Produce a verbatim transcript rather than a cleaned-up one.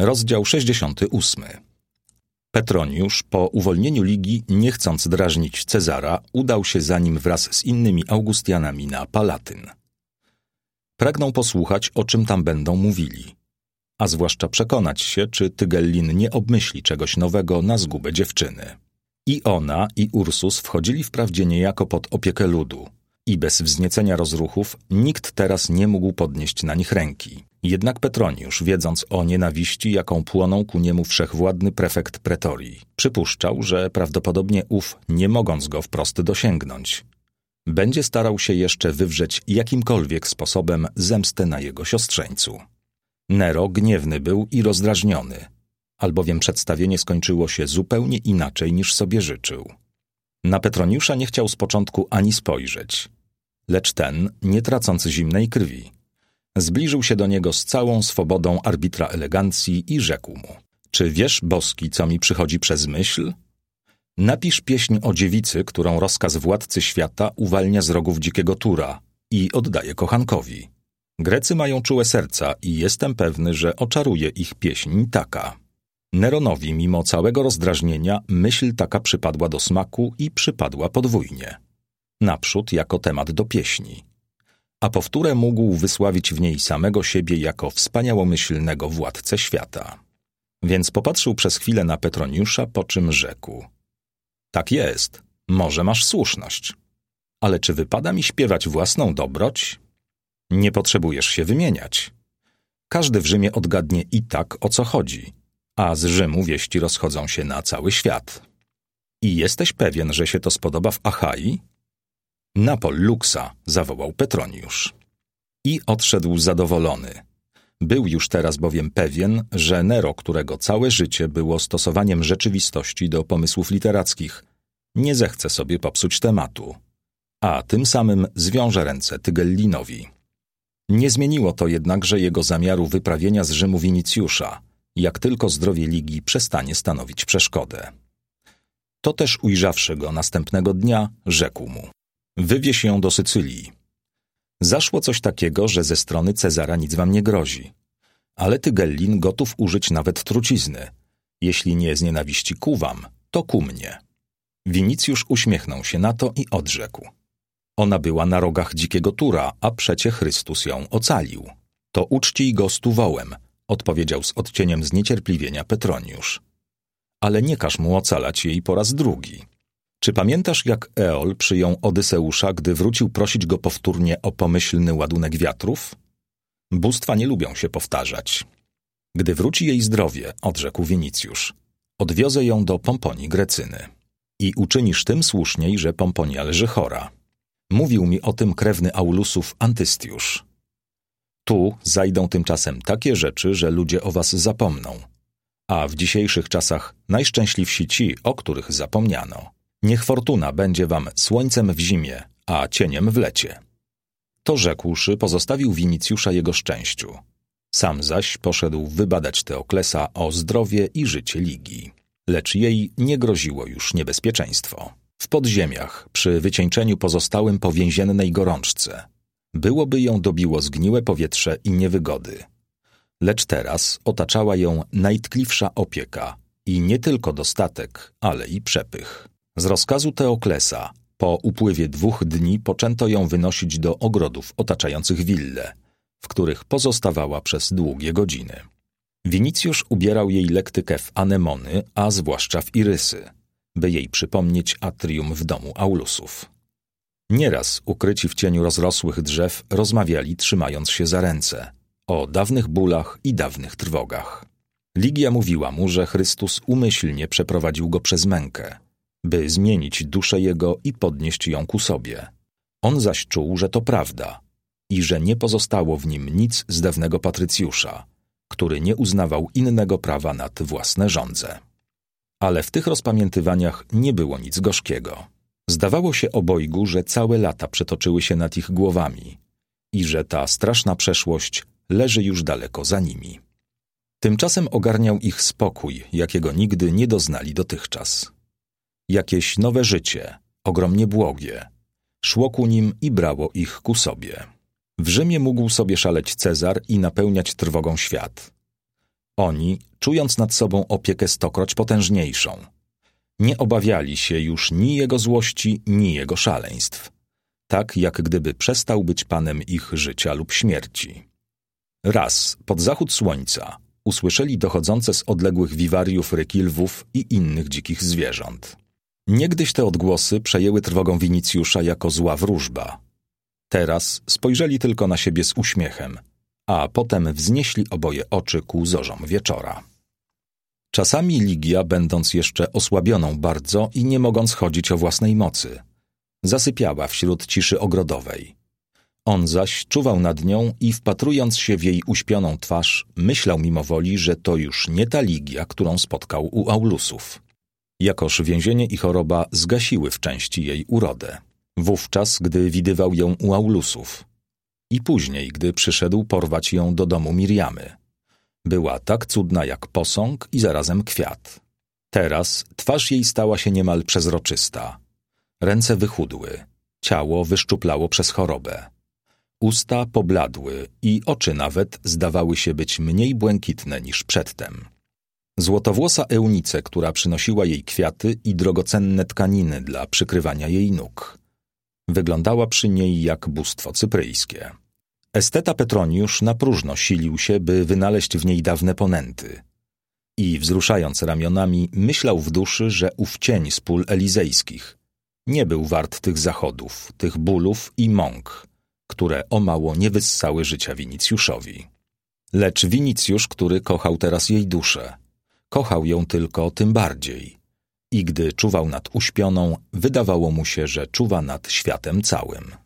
Rozdział sześćdziesiąty ósmy. Petroniusz, po uwolnieniu Ligii, nie chcąc drażnić Cezara, udał się za nim wraz z innymi Augustianami na Palatyn. Pragnął posłuchać, o czym tam będą mówili, a zwłaszcza przekonać się, czy Tygellin nie obmyśli czegoś nowego na zgubę dziewczyny. I ona, i Ursus wchodzili wprawdzie niejako pod opiekę ludu i bez wzniecenia rozruchów nikt teraz nie mógł podnieść na nich ręki. Jednak Petroniusz, wiedząc o nienawiści, jaką płonął ku niemu wszechwładny prefekt pretorii, przypuszczał, że prawdopodobnie ów, nie mogąc go wprost dosięgnąć, będzie starał się jeszcze wywrzeć jakimkolwiek sposobem zemstę na jego siostrzeńcu. Nero gniewny był i rozdrażniony, albowiem przedstawienie skończyło się zupełnie inaczej niż sobie życzył. Na Petroniusza nie chciał z początku ani spojrzeć, lecz ten, nie tracąc zimnej krwi, zbliżył się do niego z całą swobodą arbitra elegancji i rzekł mu: czy wiesz, boski, co mi przychodzi przez myśl? Napisz pieśń o dziewicy, którą rozkaz władcy świata uwalnia z rogów dzikiego tura i oddaje kochankowi. Grecy mają czułe serca i jestem pewny, że oczaruje ich pieśń taka. Neronowi, mimo całego rozdrażnienia, myśl taka przypadła do smaku i przypadła podwójnie. Naprzód jako temat do pieśni, a powtórę mógł wysławić w niej samego siebie jako wspaniałomyślnego władcę świata. Więc popatrzył przez chwilę na Petroniusza, po czym rzekł: tak jest, może masz słuszność. Ale czy wypada mi śpiewać własną dobroć? Nie potrzebujesz się wymieniać. Każdy w Rzymie odgadnie i tak, o co chodzi, a z Rzymu wieści rozchodzą się na cały świat. I jesteś pewien, że się to spodoba w Achai? Na pol luxa, zawołał Petroniusz. I odszedł zadowolony. Był już teraz bowiem pewien, że Nero, którego całe życie było stosowaniem rzeczywistości do pomysłów literackich, nie zechce sobie popsuć tematu, a tym samym zwiąże ręce Tygellinowi. Nie zmieniło to jednakże jego zamiaru wyprawienia z Rzymu Winicjusza, jak tylko zdrowie Ligii przestanie stanowić przeszkodę. To też ujrzawszy go następnego dnia, rzekł mu: wywieź ją do Sycylii. Zaszło coś takiego, że ze strony Cezara nic wam nie grozi, ale Tygellin gotów użyć nawet trucizny. Jeśli nie z nienawiści ku wam, to ku mnie. Winicjusz uśmiechnął się na to i odrzekł: ona była na rogach dzikiego tura, a przecie Chrystus ją ocalił. To uczcij go stuwołem, odpowiedział z odcieniem zniecierpliwienia Petroniusz. Ale nie każ mu ocalać jej po raz drugi. Czy pamiętasz, jak Eol przyjął Odyseusza, gdy wrócił prosić go powtórnie o pomyślny ładunek wiatrów? Bóstwa nie lubią się powtarzać. Gdy wróci jej zdrowie, odrzekł Winicjusz, odwiozę ją do Pomponii Grecyny. I uczynisz tym słuszniej, że Pomponia leży chora. Mówił mi o tym krewny Aulusów Antystiusz. Tu zajdą tymczasem takie rzeczy, że ludzie o was zapomną. A w dzisiejszych czasach najszczęśliwsi ci, o których zapomniano. Niech fortuna będzie wam słońcem w zimie, a cieniem w lecie. To rzekłszy, pozostawił Winicjusza jego szczęściu. Sam zaś poszedł wybadać Teoklesa o zdrowie i życie Ligii. Lecz jej nie groziło już niebezpieczeństwo. W podziemiach, przy wycieńczeniu pozostałym po więziennej gorączce, byłoby ją dobiło zgniłe powietrze i niewygody. Lecz teraz otaczała ją najtkliwsza opieka i nie tylko dostatek, ale i przepych. Z rozkazu Teoklesa po upływie dwóch dni poczęto ją wynosić do ogrodów otaczających willę, w których pozostawała przez długie godziny. Winicjusz ubierał jej lektykę w anemony, a zwłaszcza w irysy, by jej przypomnieć atrium w domu Aulusów. Nieraz, ukryci w cieniu rozrosłych drzew, rozmawiali, trzymając się za ręce, o dawnych bólach i dawnych trwogach. Ligia mówiła mu, że Chrystus umyślnie przeprowadził go przez mękę, by zmienić duszę jego i podnieść ją ku sobie. On zaś czuł, że to prawda i że nie pozostało w nim nic z dawnego patrycjusza, który nie uznawał innego prawa nad własne żądze. Ale w tych rozpamiętywaniach nie było nic gorzkiego. Zdawało się obojgu, że całe lata przetoczyły się nad ich głowami i że ta straszna przeszłość leży już daleko za nimi. Tymczasem ogarniał ich spokój, jakiego nigdy nie doznali dotychczas. Jakieś nowe życie, ogromnie błogie, szło ku nim i brało ich ku sobie. W Rzymie mógł sobie szaleć Cezar i napełniać trwogą świat. Oni, czując nad sobą opiekę stokroć potężniejszą, nie obawiali się już ni jego złości, ni jego szaleństw, tak jak gdyby przestał być panem ich życia lub śmierci. Raz, pod zachód słońca, usłyszeli dochodzące z odległych wiwariów ryki lwów i innych dzikich zwierząt. Niegdyś te odgłosy przejęły trwogą Winicjusza jako zła wróżba. Teraz spojrzeli tylko na siebie z uśmiechem, a potem wznieśli oboje oczy ku zorzom wieczora. Czasami Ligia, będąc jeszcze osłabioną bardzo i nie mogąc chodzić o własnej mocy, zasypiała wśród ciszy ogrodowej. On zaś czuwał nad nią i wpatrując się w jej uśpioną twarz, myślał mimowoli, że to już nie ta Ligia, którą spotkał u Aulusów. Jakoż więzienie i choroba zgasiły w części jej urodę. Wówczas, gdy widywał ją u Aulusów i później, gdy przyszedł porwać ją do domu Mirjamy. Była tak cudna jak posąg i zarazem kwiat. Teraz twarz jej stała się niemal przezroczysta. Ręce wychudły, ciało wyszczuplało przez chorobę. Usta pobladły i oczy nawet zdawały się być mniej błękitne niż przedtem. Złotowłosa Eunice, która przynosiła jej kwiaty i drogocenne tkaniny dla przykrywania jej nóg, wyglądała przy niej jak bóstwo cypryjskie. Esteta Petroniusz na próżno silił się, by wynaleźć w niej dawne ponęty i, wzruszając ramionami, myślał w duszy, że ów cień z pól elizejskich nie był wart tych zachodów, tych bólów i mąk, które o mało nie wyssały życia Winicjuszowi. Lecz Winicjusz, który kochał teraz jej duszę, kochał ją tylko tym bardziej i gdy czuwał nad uśpioną, wydawało mu się, że czuwa nad światem całym.